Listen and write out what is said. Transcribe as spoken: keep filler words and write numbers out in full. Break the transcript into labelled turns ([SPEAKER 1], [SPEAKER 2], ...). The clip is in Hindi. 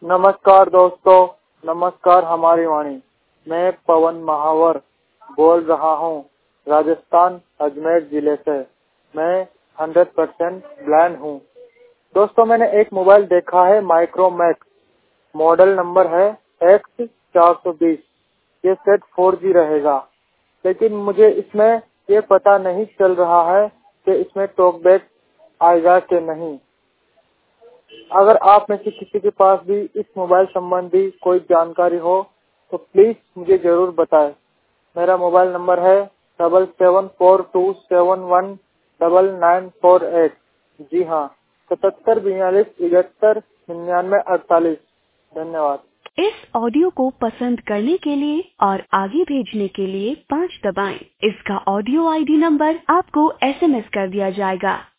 [SPEAKER 1] नमस्कार दोस्तों, नमस्कार हमारी वाणी। मैं पवन महावर बोल रहा हूँ राजस्थान अजमेर जिले से। मैं हंड्रेड परसेंट ब्लाइंड हूँ। दोस्तों, मैंने एक मोबाइल देखा है माइक्रोमैक्स, मॉडल नंबर है एक्स चार सौ बीस। ये सेट फोर जी रहेगा, लेकिन मुझे इसमें ये पता नहीं चल रहा है कि इसमें टॉकबैक आएगा कि नहीं। अगर आप में से किसी के पास भी इस मोबाइल संबंधी कोई जानकारी हो तो प्लीज मुझे जरूर बताएं। मेरा मोबाइल नंबर है double seven four two seven one double nine four eight. जी हाँ, सतहत्तर बयालीस इकहत्तर निन्यानवे अड़तालीस। धन्यवाद।
[SPEAKER 2] इस ऑडियो को पसंद करने के लिए और आगे भेजने के लिए पाँच दबाएं। इसका ऑडियो आईडी नंबर आपको एसएमएस कर दिया जाएगा।